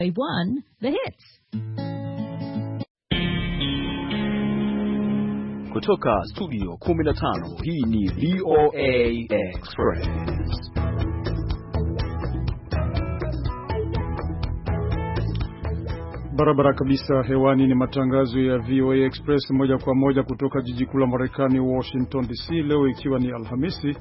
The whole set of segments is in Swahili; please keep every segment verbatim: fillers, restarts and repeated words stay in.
They won the hits. Kutoka studio kumi na tano, hii ni V O A Express. Barabara kabisa, hewani ni matangazo ya V O A Express moja kwa moja kutoka jiji kuu la Marekani, Washington D C. Leo ikiwa ni Alhamisi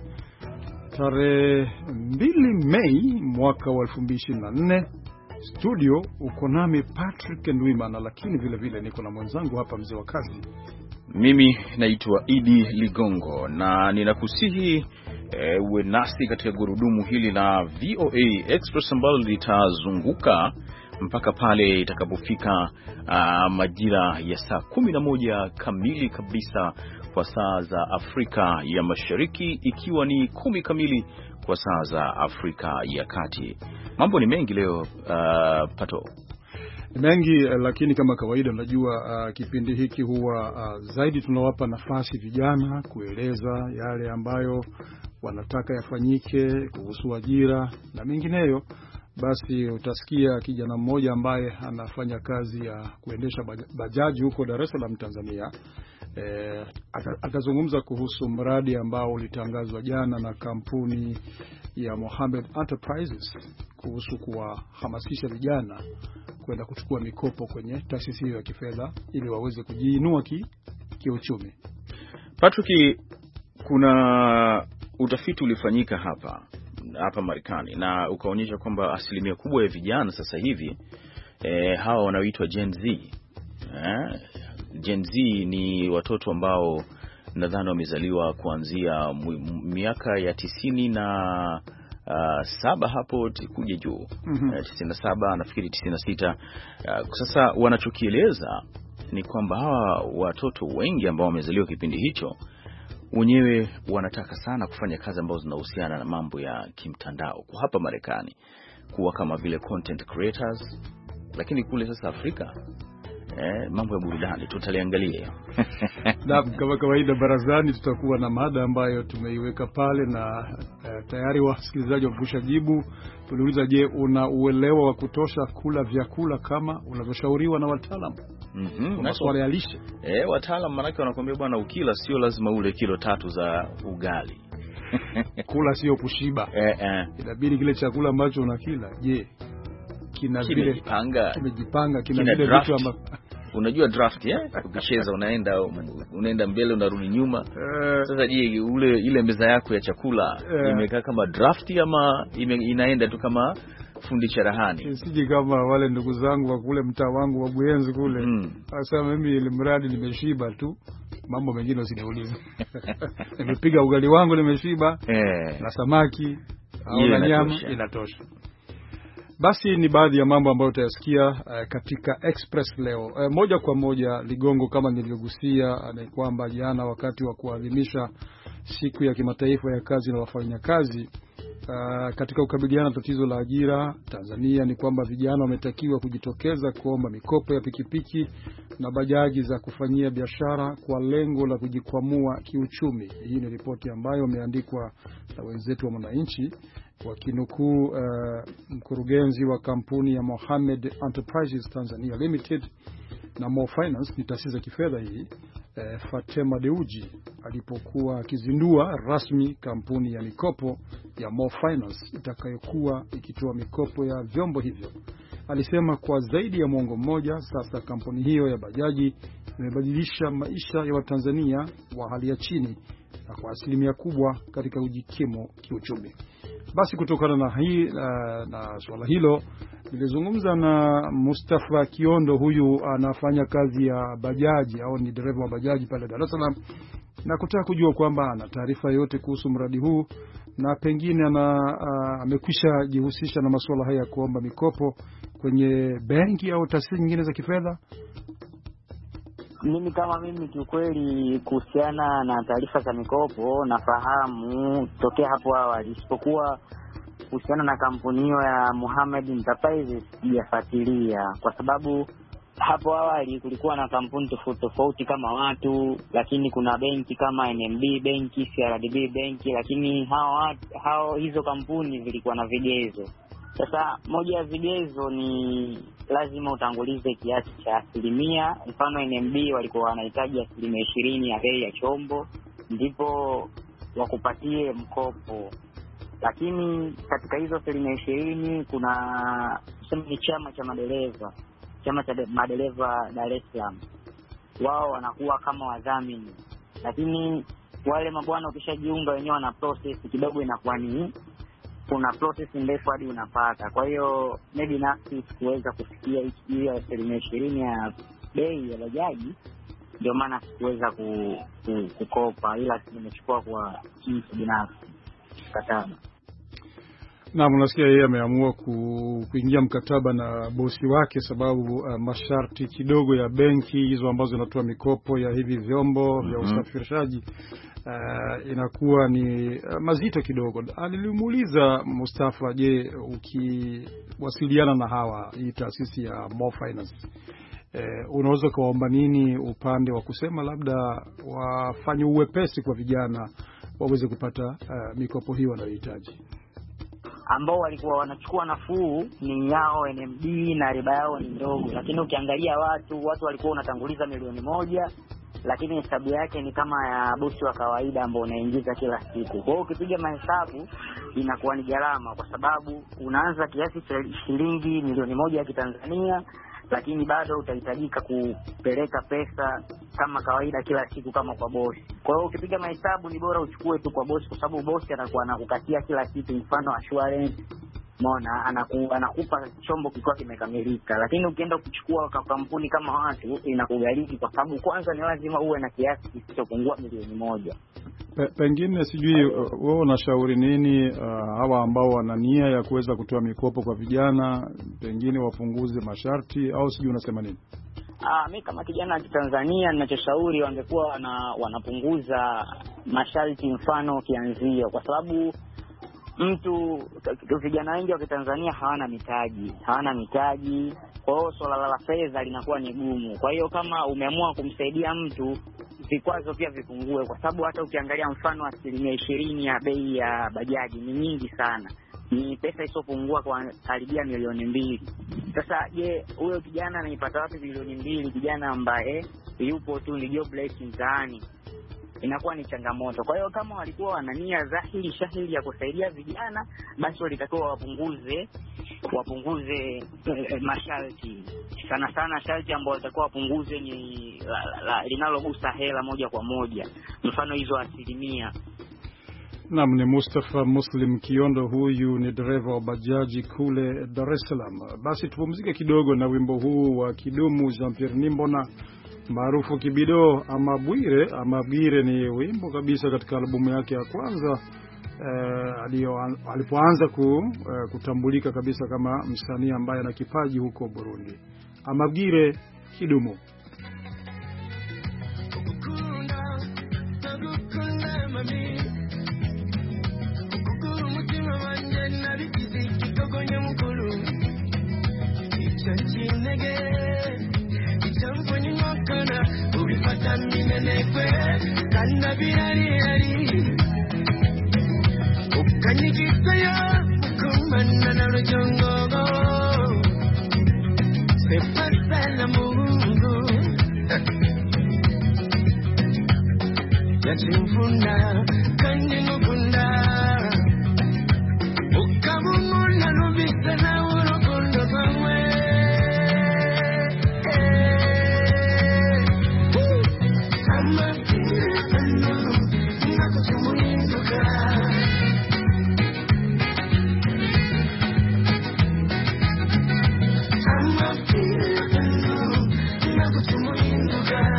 tarehe mbili Mei mwaka wa elfu mbili ishirini na nne. Studio uko nami Patrick Ndwimana, lakini vile vile niko na mwenzangu hapa mzee wa kazi. Mimi naitwa Idi Ligongo na ninakusihi e, uwe nasi katika gurudumu hili la V O A Express ambalo litazunguka mpaka pale itakapofika uh, majira ya saa kumi na moja kamili kabisa kwa saa za Afrika ya Mashariki, ikiwa ni kumi kamili kwa saa za Afrika ya Kati. Mambo ni mengi leo uh, Pato. Mengi, lakini kama kawaida unajua uh, kipindi hiki huwa uh, zaidi tunawapa nafasi vijana kueleza yale ambayo wanataka yafanyike kuhusu ajira na mengineyo. Basi utasikia kijana mmoja ambaye anafanya kazi ya kuendesha bajaji huko Dar es Salaam, Tanzania. E, atazungumza kuhusu mradi ambao ulitangazwa jana na kampuni ya Mohammed Enterprises kuhusu kuwahamasisha vijana kwenda kuchukua mikopo kwenye taasisi hiyo ya kifedha ili waweze kujiinua ki, kiuchumi. Patrick, kuna utafiti ulifanyika hapa hapa Marekani na ukaonyesha kwamba asilimia kubwa ya vijana sasa hivi e, hawa wanaoitwa Gen Z. Eh, Gen Z ni watoto ambao nadhani wamezaliwa kuanzia miaka ya tisini na uh, saba hapo kuja juu. Mm-hmm. Uh, tisini na saba nafikiri tisini na sita. Uh, sasa wanachokieleza ni kwamba hawa watoto wengi ambao wamezaliwa kipindi hicho wenyewe wanataka sana kufanya kazi ambazo zinahusiana na mambo ya kimtandao kwa hapa Marekani, kuwa kama vile content creators. Lakini kule sasa Afrika eh, mambo ya burudani tutaliangalia. Na kama kawaida barazani tutakuwa na mada ambayo tumeiweka pale na uh, tayari wasikilizaji wakusha jibu. Tuliuliza, je, una uelewa wa kutosha kula vyakula kama unavyoshauriwa na wataalamu? Mhm. Kwa masuala ya lishe. Eh, wataalamu manake wanakuambia bwana, ukila sio lazima ule kilo tatu za ugali. Kula sio kushiba. Eh eh. Inabidi kile chakula ambacho unakila, je, kina vile kimejipanga, kimejipanga kina vile vitu ama unajua draft eh, ukicheza unaenda unaenda mbele unarudi nyuma. Uh, sasa je, ule ile meza yako ya chakula uh, imekaa kama draft ama ime, inaenda tu kama fundi cherehani? Siji kama wale ndugu zangu wa kule mtaa wangu wa Buyenzi kule. Mm. Sasa mimi ile mradi nimeshiba tu, mambo mengine usiniulize. Nimepiga ugali wangu nimeshiba eh, na samaki au na nyama inatosha. Basi ni baadhi ya mambo ambayo utayasikia uh, katika Express leo. Uh, moja kwa moja Ligongo, kama nilivyogusia uh, ni kwamba jana wakati wa kuadhimisha siku ya kimataifa ya kazi na wafanyakazi uh, katika kukabiliana na tatizo la ajira Tanzania, ni kwamba vijana wametakiwa kujitokeza kuomba mikopo ya pikipiki na bajaji za kufanyia biashara kwa lengo la kujikwamua kiuchumi. Hii ni ripoti ambayo imeandikwa na wenzetu wa Mwananchi wakinukuu uh, mkurugenzi wa kampuni ya Mohammed Enterprises Tanzania Limited na Mo Finance, ni taasisi za kifedha hii, uh, Fatema Deuji alipokuwa akizindua rasmi kampuni ya mikopo ya Mo Finance itakayokuwa ikitoa mikopo ya vyombo hivyo. Alisema kwa zaidi ya mwongo mmoja sasa kampuni hiyo ya bajaji imebadilisha maisha ya Watanzania wa hali ya chini na kwa asilimia kubwa katika kujikimu kiuchumi. Basi kutokana na hii na, na swala hilo nilizungumza na Mustafa Kiondo. Huyu anafanya kazi ya bajaji au ni dereva wa bajaji pale Dar es Salaam, na kutaka kujua kwamba ana taarifa yote kuhusu mradi huu na pengine ana amekwisha jihusisha na masuala haya ya kuomba mikopo kwenye benki au taasisi nyingine za kifedha. Mimi kama mimi kiukweli kuhusiana na taarifa za mikopo nafahamu tokea hapo awali, isipokuwa kuhusiana na kampuni hiyo ya Mohammed Enterprises sijafuatilia, kwa sababu hapo awali kulikuwa na kampuni tofauti tofauti kama watu, lakini kuna benki kama N M B benki, C R D B benki, lakini hao hao hizo kampuni zilikuwa na vigezo. Sasa moja ya vigezo ni lazima utangulize kiasi cha asilimia. Mfano N M B walikuwa wanahitaji asilimia ishirini ya bei ya chombo ndipo wakupatie mkopo. Lakini katika hizo asilimia ishirini kuna ni chama cha madereva, chama cha madereva Dar es Salaam. Wao wanakuwa kama wadhamini. Lakini wale mabwana ukishajiunga wenyewe wana process kidogo, inakuwa ni kuna process ndefu hadi unapata. Kwa hiyo maybe nafsi sikuweza kufikia hiyo asilimia ishirini ya bei ya bajaji, ndio maana sikuweza ku, ku, kukopa, ila nimechukua kwa mtu binafsi mkataba. Na mnasikia yeye ameamua ku, kuingia mkataba na bosi wake sababu uh, masharti kidogo ya benki hizo ambazo zinatoa mikopo ya hivi vyombo vya mm-hmm. usafirishaji uh, inakuwa ni uh, mazito kidogo. Nilimuuliza Mustafa, je, ukiwasiliana na hawa hii taasisi ya Mo Finance uh, unaweza kuomba nini upande wa kusema labda wafanye uwepesi kwa vijana waweze kupata uh, mikopo hiyo wanayohitaji? Ambao walikuwa wanachukua nafuu ni yao N M D na riba yao ni ndogo. Lakini ukiangalia watu watu walikuwa unatanguliza milioni moja, lakini hesabu yake ni kama ya bosi wa kawaida ambao unaingiza kila siku. Kwa hiyo ukipiga mahesabu inakuwa ni gharama, kwa sababu unaanza kiasi cha shilingi milioni moja ya Kitanzania, lakini bado utahitajika kupeleka pesa kama kawaida kila siku kama kwa bosi. Kwa hiyo ukipiga mahesabu ni bora uchukue tu kwa bosi, kwa sababu bosi anakuwa anakukatia kila kitu, mfano assurance, unaona, anaku, anakupa chombo kikiwa kimekamilika. Lakini ukienda kuchukua kwa kampuni kama watu inakugharimu, kwa sababu kwanza ni lazima uwe na kiasi kisichopungua milioni moja. Pe, pengine sijui wewe uh, unashauri nini uh, hawa ambao wana nia ya kuweza kutoa mikopo kwa vijana, pengine wapunguze masharti au sijui unasema nini? Ah, mimi kama kijana wa Tanzania ninachoshauri wangekuwa wana, wanapunguza masharti, mfano kianzio, kwa sababu mtu vijana wengi wa Tanzania hawana mitaji, hawana mitaji. Kwa hiyo swala la fedha linakuwa ni gumu. Kwa hiyo kama umeamua kumsaidia mtu, vikwazo pia vipungue, kwa sababu hata ukiangalia mfano asilimia ishirini ya bei ya bajaji ni nyingi sana. Ni pesa isopungua kwa karibia milioni mbili. Sasa je, huyo kijana anaipata wapi milioni mbili, kijana ambaye yupo tu ni jobless mtaani? Inakuwa ni changamoto. Kwa hiyo kama walikuwa wana nia dhahiri shahiri ya kusaidia vijana, basi walitakiwa wapunguze wapunguze eh, masharti. Sana sana sharti ambao walitakiwa wapunguze ni linalogusa hela moja kwa moja, mfano hizo asilimia. Naam, ni Mustafa Muslim Kiondo, huyu ni dereva wa bajaji kule Dar es Salaam. Basi tupumzike kidogo na wimbo huu wa Kidumu Jean Pierre Nimbona maarufu Kibido ama Bwire. Ama Bwire ni wimbo kabisa katika albumu yake ya kwanza eh, alio alipoanza ku, eh, kutambulika kabisa kama msanii ambaye ana kipaji huko Burundi. Ama Bwire Kidumu. Yachimfunda kanye ngukunda ukabumuna nubisa na urukundo rwawe amapire ano nakutumuhinduka amapire ano nakutumuhinduka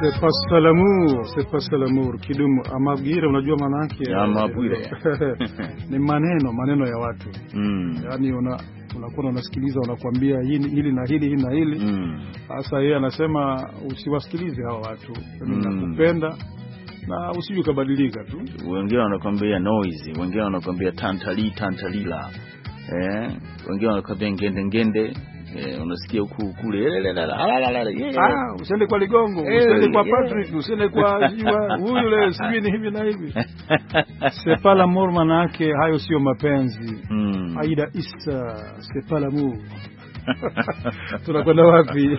C'est pas ça l'amour, c'est pas ça l'amour. Kidumu amabwire, unajua maana yake? Amabwire. Ni maneno, maneno ya watu. Mm. Yaani una unakuwa unasikiliza, wanakuambia hili hili na hili hili na hili. Sasa mm. yeye anasema usiwasikilize hao watu. Mimi mm. nakupenda na usije kubadilika tu. Wengine wanakuambia noise, wengine wanakuambia tantali tantalila. Eh, wengine wanakuambia ngende ngende. Eh, unasikia huku kule ah, usiende kwa Ligongo, usiende kwa Patrick, usiende kwa Jiwa, huyu yule sijui ni hivi na hivi. C'est pas l'amour manake, hayo sio mapenzi. Mm. Aida Isa, c'est pas l'amour. Tunakwenda wapi?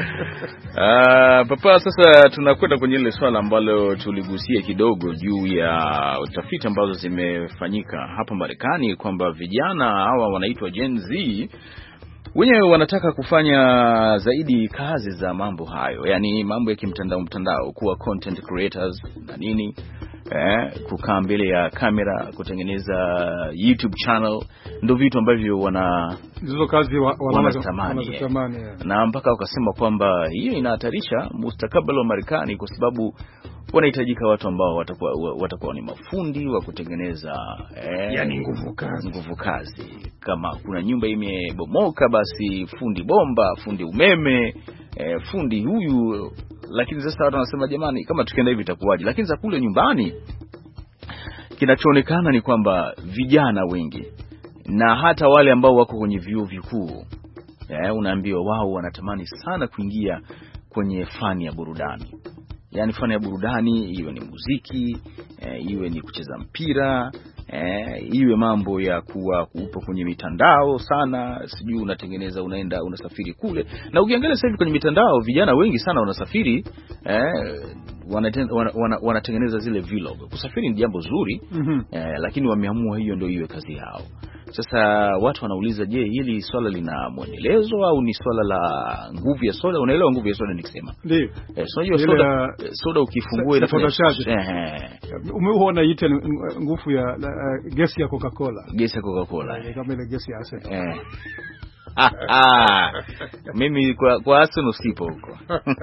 Ah, papa, sasa tunakwenda kwenye ile swala ambalo tuligusia kidogo juu ya utafiti ambazo zimefanyika hapa Marekani kwamba vijana hawa wanaitwa Gen Z wenyewe wanataka kufanya zaidi kazi za mambo hayo, yani mambo ya kimtandao mtandao, kuwa content creators na nini, eh, kukaa mbele ya kamera, kutengeneza YouTube channel, ndio vitu ambavyo wana hizo kazi wa, wanatamani wa, na mpaka wakasema kwamba hiyo inahatarisha mustakabali wa Marekani kwa sababu wanahitajika watu ambao watakuwa watakuwa ni mafundi wa kutengeneza eh, yani nguvu kazi. Nguvu kazi. Kama kuna nyumba imebomoka basi fundi bomba, fundi umeme, eh, fundi huyu. Lakini sasa watu wanasema jamani, kama tukienda hivi itakuwaje? Lakini za kule nyumbani kinachoonekana ni kwamba vijana wengi na hata wale ambao wako kwenye vyuo vikuu, eh, unaambiwa wao wanatamani sana kuingia kwenye fani ya burudani. Yani fani ya burudani, iwe ni muziki, e, iwe ni kucheza mpira, e, iwe mambo ya kuwa upo kwenye mitandao sana, sijui unatengeneza, unaenda unasafiri kule. Na ukiangalia sasa hivi kwenye mitandao vijana wengi sana wanasafiri, eh, wanatengeneza wana, wana, wana zile vlog. Kusafiri ni jambo zuri, mm-hmm. eh, lakini wameamua hiyo ndio iwe kazi yao. Sasa watu wanauliza, je, hili swala lina mwendelezo au ni swala la nguvu ya soda? Unaelewa nguvu ya soda nikisema? Ndio. Eh, so hiyo soda uh, soda ukifungua ile eh, umeona ite nguvu ya uh, gesi ya Coca-Cola. Gesi ya Coca-Cola. Eh, kama ile gesi ya Arsenal. Eh. Ah, ah. Mimi kwa kwa Arsenal sipo huko.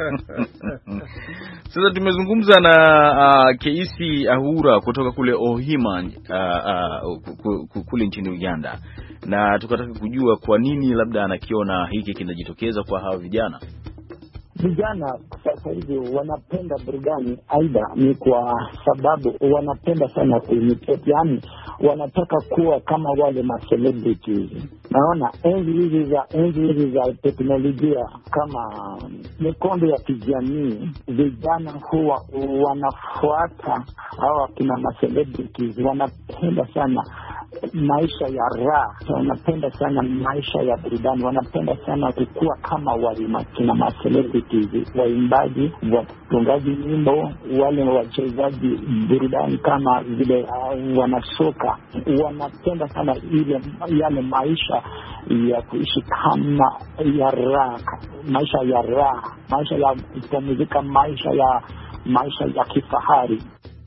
Sasa tumezungumza na uh, Keisi Ahura kutoka kule Ohima, uh, uh, kule nchini Uganda, na tukataka kujua kwa nini labda anakiona hiki kinajitokeza kwa hawa vijana. Vijana sasa hivi wanapenda burudani, aidha ni kwa sababu wanapenda sana kuimitate, yani wanataka kuwa kama wale ma celebrities. Naona enzi hizi za enzi hizi za teknolojia kama mikondo ya kijamii, vijana huwa wanafuata hawa kina ma celebrities, wanapenda sana maisha ya raha, wanapenda sana maisha ya burudani, wanapenda sana kukua kama wale kina ma celebrities, waimbaji, watungaji nyimbo, wale wachezaji burudani kama vile uh, wanasoka. Wanapenda sana ile yale maisha ya kuishi kama ya raha, maisha ya raha, maisha ya kupumzika, maisha ya maisha ya kifahari.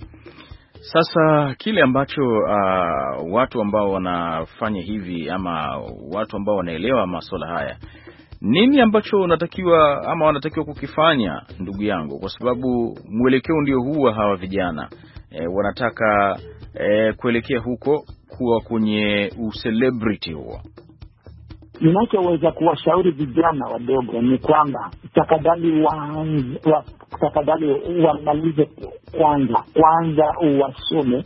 Sasa kile ambacho uh, watu ambao wanafanya hivi ama watu ambao wanaelewa masuala haya, nini ambacho unatakiwa ama wanatakiwa kukifanya, ndugu yangu? Kwa sababu mwelekeo ndio huu hawa vijana e, wanataka e, kuelekea huko kuwa kwenye ucelebrity huo. Ninachoweza kuwashauri vijana wadogo ni kwamba tafadhali wa, wa tafadhali wamalize kwanza kwanza wasome,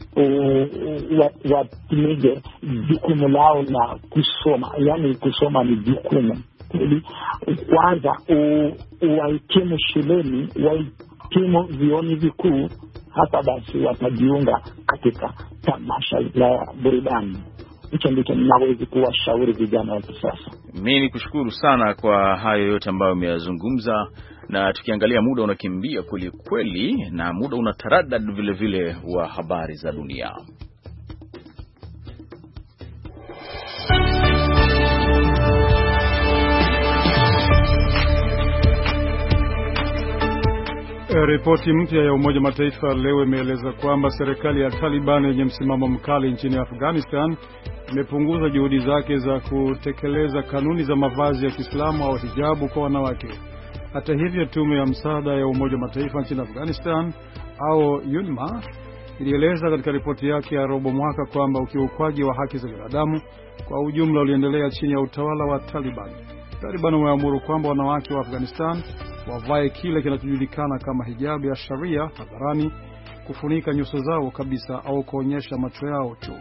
watimize jukumu lao la kusoma. Yani kusoma ni jukumu. Kwanza wahitimu shuleni, wahitimu vioni vikuu, hata basi watajiunga katika tamasha la burudani. Hicho ndicho ninaweza kuwashauri vijana wa kisasa. Mimi nikushukuru sana kwa hayo yote ambayo umeyazungumza, na tukiangalia muda unakimbia kweli kweli, na muda unataradad vile vile wa habari za dunia. Ripoti mpya ya Umoja Mataifa leo imeeleza kwamba serikali ya Taliban yenye msimamo mkali nchini Afghanistan imepunguza juhudi zake za kutekeleza kanuni za mavazi ya Kiislamu au hijabu kwa wanawake. Hata hivyo, tume ya msaada ya Umoja wa Mataifa nchini Afghanistan au UNMA ilieleza katika ripoti yake ya robo mwaka kwamba ukiukwaji wa haki za binadamu kwa ujumla uliendelea chini ya utawala wa Taliban. Taliban wameamuru kwamba wanawake wa Afghanistan wavae kile kinachojulikana kama hijabu ya sharia hadharani, kufunika nyuso zao kabisa au kuonyesha macho yao tu.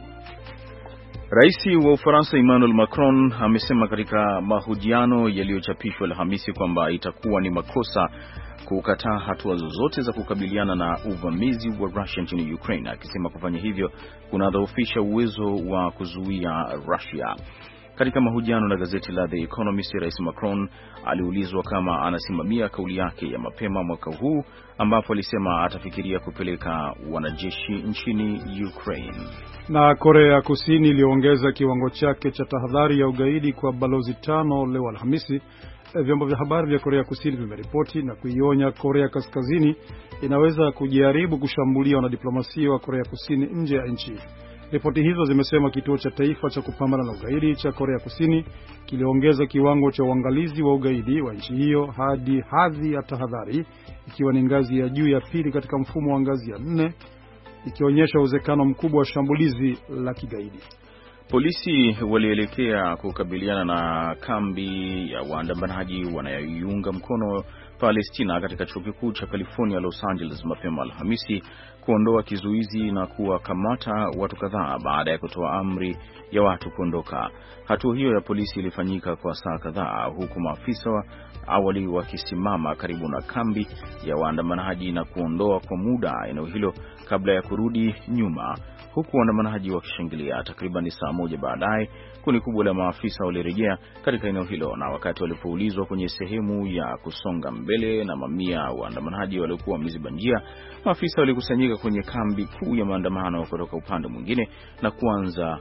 Rais wa Ufaransa Emmanuel Macron amesema katika mahojiano yaliyochapishwa Alhamisi kwamba itakuwa ni makosa kukataa hatua zozote za kukabiliana na uvamizi wa Russia nchini Ukraine, akisema kufanya hivyo kunadhoofisha uwezo wa kuzuia Russia. Katika mahojiano na gazeti la The Economist, Rais Macron aliulizwa kama anasimamia kauli yake ya mapema mwaka huu ambapo alisema atafikiria kupeleka wanajeshi nchini Ukraine. Na Korea Kusini iliongeza kiwango chake cha tahadhari ya ugaidi kwa balozi tano leo Alhamisi. Vyombo vya habari vya Korea Kusini vimeripoti na kuionya Korea Kaskazini inaweza kujaribu kushambulia wanadiplomasia wa Korea Kusini nje ya nchi. Ripoti hizo zimesema kituo cha taifa cha kupambana na ugaidi cha Korea Kusini kiliongeza kiwango cha uangalizi wa ugaidi wa nchi hiyo hadi hadhi ya tahadhari, ikiwa ni ngazi ya juu ya pili katika mfumo wa ngazi ya nne, ikionyesha uwezekano mkubwa wa shambulizi la kigaidi. Polisi walielekea kukabiliana na kambi ya waandamanaji wanayoiunga mkono Palestina katika chuo kikuu cha California Los Angeles mapema Alhamisi, kuondoa kizuizi na kuwakamata watu kadhaa baada ya kutoa amri ya watu kuondoka. Hatua hiyo ya polisi ilifanyika kwa saa kadhaa, huku maafisa wa awali wakisimama karibu na kambi ya waandamanaji na kuondoa kwa muda eneo hilo kabla ya kurudi nyuma, huku waandamanaji wakishangilia. Takriban saa moja baadaye, kundi kubwa la maafisa walirejea katika eneo hilo, na wakati walipoulizwa kwenye sehemu ya kusonga mbele na mamia waandamanaji waliokuwa wameziba njia, maafisa walikusanyika kwenye kambi kuu ya maandamano kutoka upande mwingine na kuanza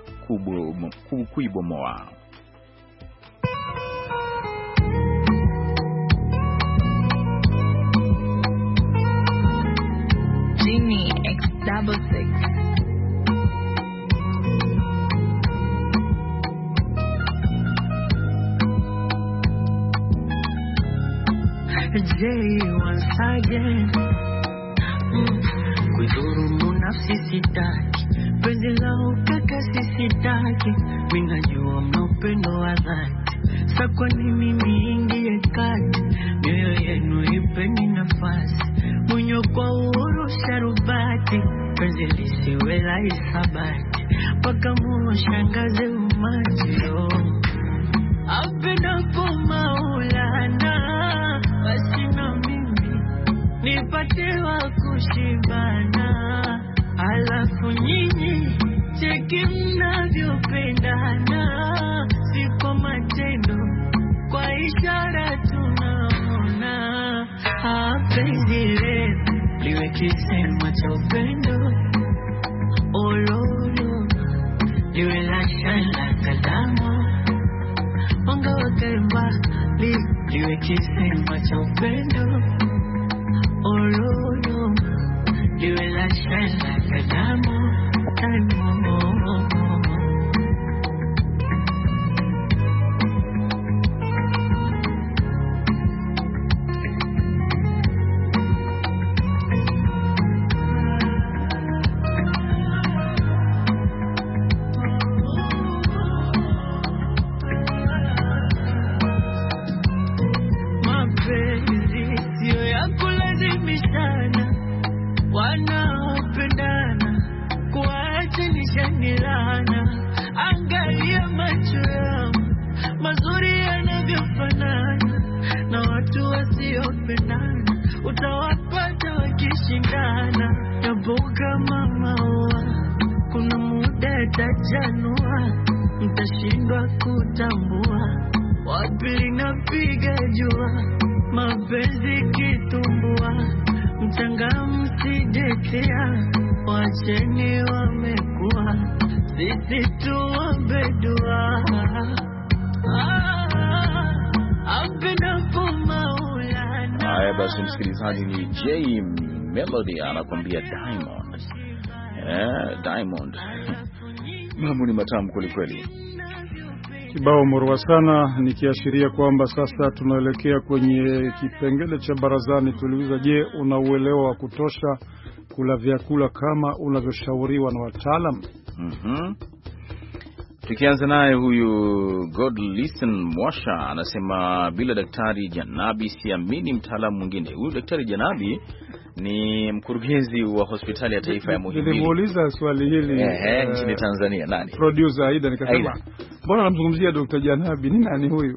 kuibomoa. Genie X double six. Jay once again, mm. Kuidhurumu nafsi sitaki, penzi la ukaka sisitaki, minajua mnapendo wa dhati, sa kwa nini niingie kati, mioyo yenu ipeni nafasi, munyo kwa uhuru sharubati, penzi lisiwe la isabati, paka muoshangaze umati, oh. Apenda kumaulana, wasina mimi nipate wa kushibana, alafu nyinyi cheki mnavyopendana, si kwa matendo, kwa ishara tunaona. Penzi letu liwe kisema cha upendo, ololo liwe la shala kalamu, wanga wakae mbali liwe kisema cha upendo, ololo liwe la shala kalamu, kalamu. Angalia macho yangu mazuri yanavyofanana na watu wasiopendana, utawapata wakishindana. Yabuka mama wa kuna muda tajanua, mtashindwa kutambua wapi linapiga jua, mapenzi kitumbua, mchanga msijetea, wacheni wamekuwa, sisi tuombe dua. Haya basi, msikilizaji, ni J Melody anakuambia Diamond. Eh, Diamond. Mambo ni matamu kweli kweli. Kibao murwa sana, nikiashiria kwamba sasa tunaelekea kwenye kipengele cha barazani. Tuliuliza, je, unauelewa wa kutosha kula vyakula kama unavyoshauriwa na wataalam? Mhm. Tukianza naye huyu God Listen Mwasha anasema bila Daktari Janabi siamini mtaalamu mwingine. Huyu Daktari Janabi ni mkurugenzi wa hospitali ya taifa ya Muhimbili. Nilimuuliza swali hili eh, nchini uh, Tanzania. Nani? Producer Aida, nikasema mbona namzungumzia Daktari Janabi, ni nani huyu?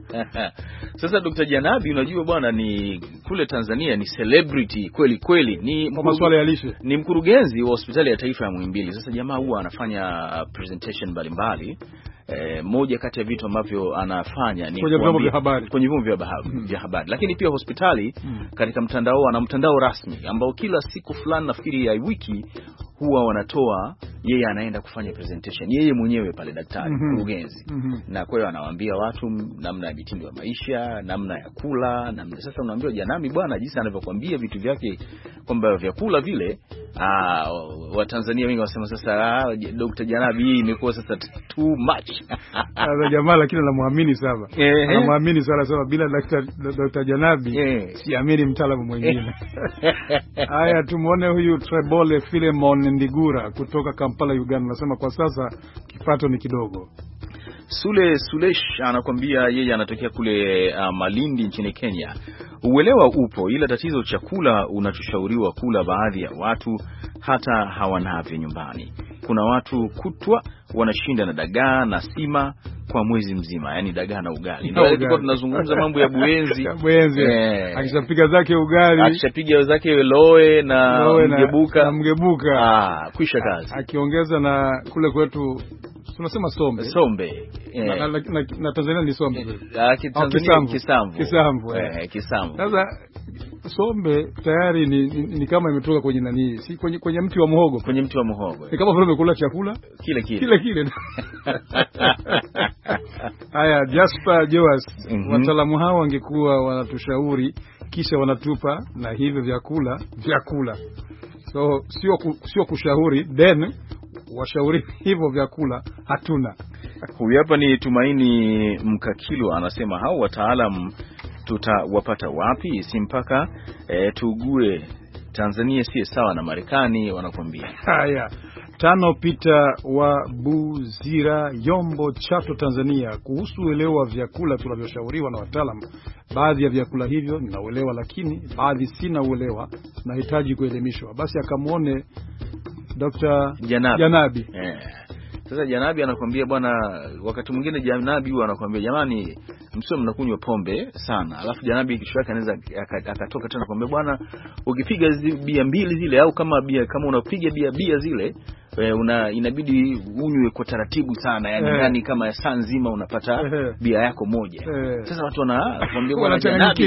Sasa Daktari Janabi unajua bwana, ni kule Tanzania ni celebrity kweli kweli, ni kwa masuala ya lishe. Ni mkurugenzi wa hospitali ya taifa ya Muhimbili. Sasa jamaa huwa anafanya presentation mbalimbali. Eh, moja kati ya vitu ambavyo anafanya ni kwenye vyombo vya habari, kwenye vyombo vya habari, mm. vya habari. Lakini pia hospitali mm. katika mtandao, ana mtandao rasmi ambao kila siku fulani nafikiri ya wiki huwa wanatoa, yeye anaenda kufanya presentation yeye mwenyewe pale daktari mkurugenzi. Mm -hmm. mm -hmm. Na kwa hiyo anawaambia watu namna ya mitindo ya maisha, namna ya kula, namna. Sasa unaambiwa Janami bwana, jinsi anavyokuambia vitu vyake kwamba vyakula vile, ah, Watanzania wengi wasema sasa Daktari Janabi hii imekuwa sasa too much. Sasa jamaa lakini anamwamini sana. Anamwamini sana sana bila Daktari Daktari Janabi siamini mtaalamu mwingine. Haya, tumuone huyu Trebole Philemon Ndigura kutoka Kampala, Uganda. Nasema kwa sasa kipato ni kidogo. Sule Sulesh anakuambia yeye anatokea kule uh, Malindi nchini Kenya. Uelewa upo, ila tatizo chakula unachoshauriwa kula baadhi ya watu hata hawanavyo nyumbani. Kuna watu kutwa wanashinda na dagaa na sima kwa mwezi mzima, yani dagaa na ugali. Ndio tulikuwa tunazungumza mambo ya buenzi. Buenzi. Eh, akishapiga zake ugali, akishapiga zake loe na loe mgebuka na mgebuka. Ah, kwisha kazi. Akiongeza na kule kwetu tunasema sombe. Sombe. Eh. Na, na, na, na Tanzania ni sombe. Ah, Tanzania kisamvu. Kisamvu. Eh, kisamvu. Sasa sombe tayari ni, ni, ni kama imetoka kwenye nani, si kwenye kwenye mti wa muhogo. Kwenye mti wa muhogo. Ni kama vile umekula chakula kile kile. Kile kile. Haya, Jasper Joas, mm -hmm. Wataalamu hao wangekuwa wanatushauri kisha wanatupa na hivyo vyakula vyakula. So sio sio kushauri then washauri hivyo vyakula hatuna. Huyu hapa ni Tumaini Mkakilo anasema hao wataalamu tutawapata wapi? Si mpaka e, tugue Tanzania si sawa na Marekani wanakuambia. Haya, Tano Peter wa Buzira Yombo, Chato, Tanzania, kuhusu uelewa vyakula tunavyoshauriwa na wataalamu. Baadhi ya vyakula hivyo ninauelewa, lakini baadhi sina uelewa, nahitaji kuelimishwa. Basi akamuone Daktari Janabi, Janabi. Eh. Sasa Janabi anakuambia bwana, wakati mwingine Janabi huwa anakuambia jamani msio mnakunywa pombe sana. Alafu Janabi kisha yake anaweza akatoka tena kwambia bwana, ukipiga bia mbili zile au kama bia kama unapiga bia bia zile e, una inabidi unywe kwa taratibu sana, yani eh. yani kama saa nzima unapata eh. bia yako moja. Eh. Sasa watu wanakuambia bwana Janabi.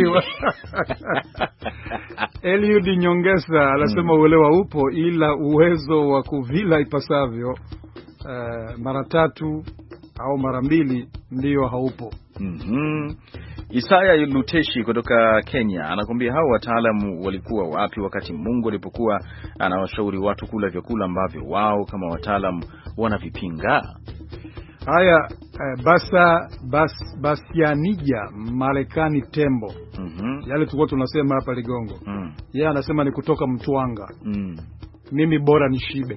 Eliud Nyongesa anasema hmm. uelewa upo, ila uwezo wa kuvila ipasavyo Uh, mara tatu au mara mbili ndio haupo. Mhm. Isaya Luteshi kutoka Kenya anakuambia hao wataalamu walikuwa wapi wakati Mungu alipokuwa anawashauri watu kula vyakula ambavyo wao kama wataalamu wanavipinga? Haya, uh, basa bas basianija Marekani tembo. Mhm. Yale tulikuwa tunasema hapa Ligongo. Mm. Yeye anasema ni kutoka Mtwanga. Mm. Mimi bora nishibe.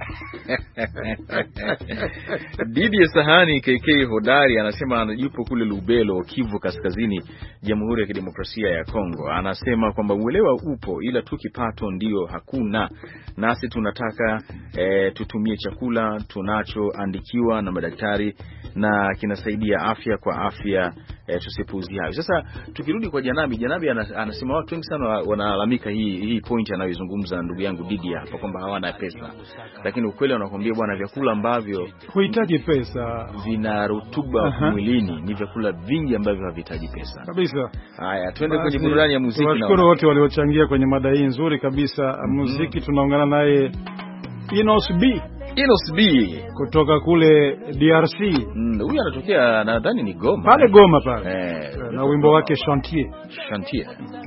Didi ya Sahani K K Hodari anasema anajupo kule Lubelo, Kivu Kaskazini, Jamhuri ya Kidemokrasia ya Kongo. Anasema kwamba uelewa upo, ila tu kipato ndio hakuna. Nasi tunataka e, tutumie chakula tunachoandikiwa na madaktari na kinasaidia afya kwa afya, e, tusipuuzie hayo. Sasa tukirudi kwa Janabi, Janabi anasema watu wengi sana wanalalamika hii hii point anayozungumza ndugu yangu Didi hapa kwamba hawana pesa. Lakini ukweli wanakuambia bwana, vyakula ambavyo huhitaji pesa, vina rutuba uh -huh. mwilini ni vyakula vingi ambavyo havihitaji pesa. Kabisa. Haya, twende kwenye burudani ya muziki. Tunashukuru wote waliochangia kwenye mada hii nzuri kabisa. Mm -hmm. Muziki tunaungana naye Inos B. Inos B kutoka kule D R C. Mm, huyu anatokea nadhani ni Goma. Pale Goma pale. Eh, na wimbo wake Chantier. Chantier.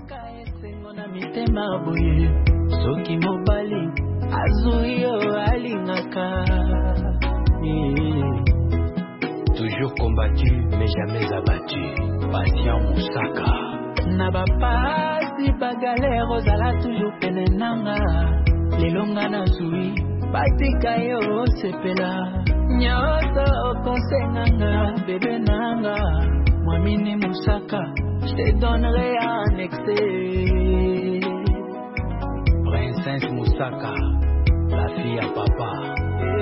Soki mobali azuio alingaka toujours combat combattu mais jamais abattu. Patient Moussaka. Na bapasi bagalère ozala toujours pene nanga. Lelonga na zui batika yo sepela. Nyoto okosenganga bébé nanga. Mwamini Moussaka, je te donnerai un excès. Princesse Moussaka, la fille à papa.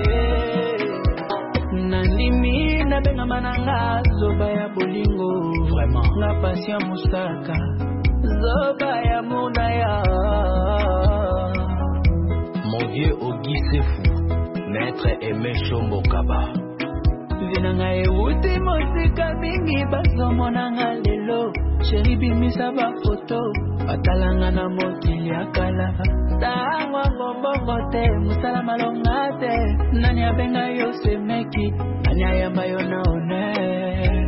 Nandimi na benga mananga zoba ya bolingo. Vraiment. La passion Moussaka, zoba ya munaya. Mon vieux Auguste Fou, maître Aimé Chombo Kaba. Vinanga e uti mosika mingi baso monanga lelo. Chéri bimisa ba photo, batalanga na mokili akala. Tangwa ngobongo te, musala malonga te. Nani abenga yo semeki, nani ayamba yo na honneur.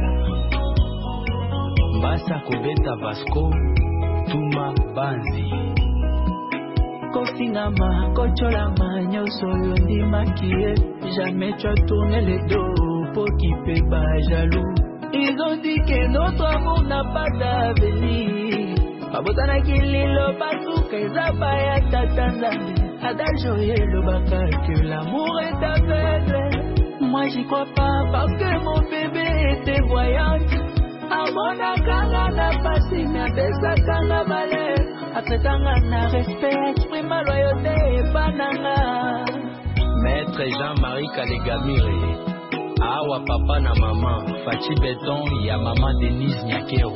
Mbasa Kobeta Vasco, Tuma Banzi. Kofingama, kocholama, nyoso yo ndi makie. Jamais tu as tourné le dos pour qui peut pas jaloux. Ils ont dit que notre amour n'a pas d'avenir. Babotana kililo basuka ezaba ya tatanzambi. Adagio yelo baka que l'amour est aveugle. Moi j'y crois pas parce que mon bébé était voyante. Amona kanga na pasi na besa kanga malheur. Atretanga na respect, exprime ma loyauté et bananga. Maître Jean-Marie Kalegamire, Awa papa na maman, Fachi Beton, ya maman Denise Nyakero.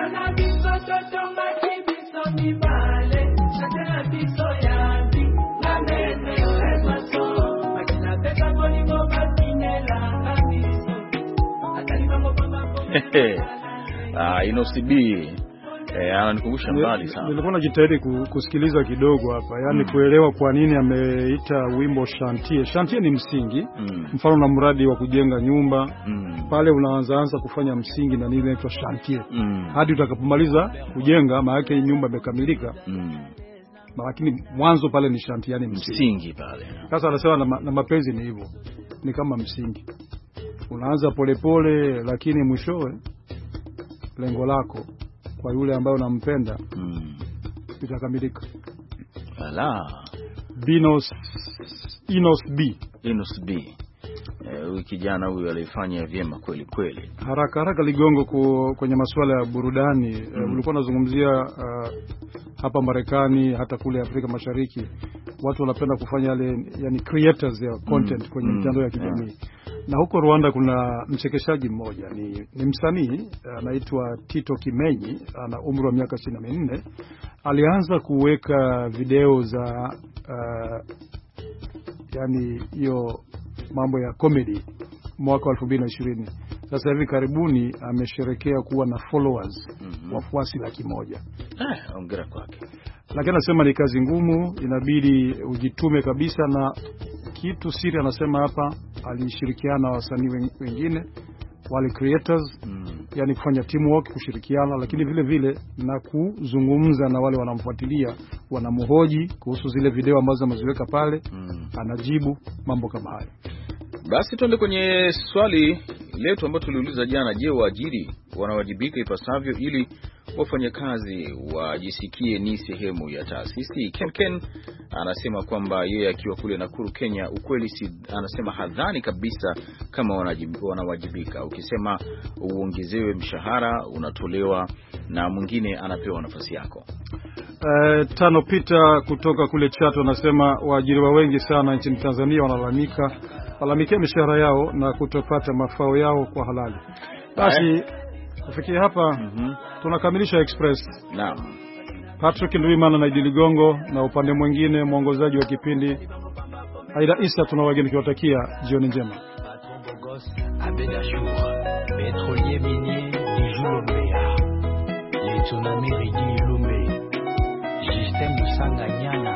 Ah, Inosibi. Eh, ananikumbusha mbali sana. Nilikuwa najitahidi kusikiliza kidogo hapa, yani mm. kuelewa kwa nini ameita wimbo Chantier. Chantier ni msingi, mm. mfano na mradi wa kujenga nyumba, mm. pale unaanza anza kufanya msingi na nini inaitwa Chantier. Mm. Hadi utakapomaliza kujenga maana yake nyumba imekamilika. Mm. Lakini mwanzo pale ni Chantier, yani msingi. Msingi pale. Sasa anasema na, na mapenzi ni hivyo. Ni kama msingi. Unaanza polepole lakini mwishowe lengo lako kwa yule ambaye unampenda mm. itakamilika. Ala. Binos Inos B. Inos B. Eh, wiki jana huyu alifanya vyema kweli kweli. Haraka haraka Ligongo ku, kwenye masuala ya burudani mm. uh, ulikuwa unazungumzia uh, hapa Marekani hata kule Afrika Mashariki watu wanapenda kufanya yale yani creators ya content mm. kwenye mm. mitandao ya kijamii. Yeah. Na huko Rwanda kuna mchekeshaji mmoja ni, ni msanii anaitwa Tito Kimenyi, ana umri wa miaka ishirini na minne. Alianza kuweka video za uh, yani hiyo mambo ya comedy mwaka wa elfu mbili na ishirini. Sasa hivi karibuni amesherekea kuwa na followers mm-hmm. wafuasi laki moja. Eh, hongera kwake. Lakini anasema ni kazi ngumu, inabidi ujitume kabisa, na kitu siri anasema hapa alishirikiana na wasanii wengine wale creators mm. yani kufanya teamwork, kushirikiana, lakini vile vile na kuzungumza na wale wanamfuatilia, wanamhoji kuhusu zile video ambazo ameziweka pale mm. anajibu mambo kama hayo. Basi tuende kwenye swali letu ambalo tuliuliza jana, je, waajiri wanawajibika ipasavyo ili wafanyakazi wajisikie ni sehemu ya taasisi? Ken Ken anasema kwamba yeye akiwa kule Nakuru Kenya, ukweli si, anasema hadhani kabisa kama wanawajibika. Ukisema uongezewe mshahara unatolewa na mwingine anapewa nafasi yako. Uh, Tano Peter kutoka kule Chato anasema waajiriwa wengi sana nchini Tanzania wanalalamika walalamikia mishahara yao na kutopata mafao yao kwa halali. Basi kufikia hapa mm-hmm. tunakamilisha Express. Naam. Patrick Ndwimana na Idi Ligongo, na upande mwingine mwongozaji wa kipindi Aida Isa, tunawageni kiwatakia jioni njema. Pétrolier minier du Joulombea, les tsunamis Ridi Lumbe, Justin Musanga Nyana.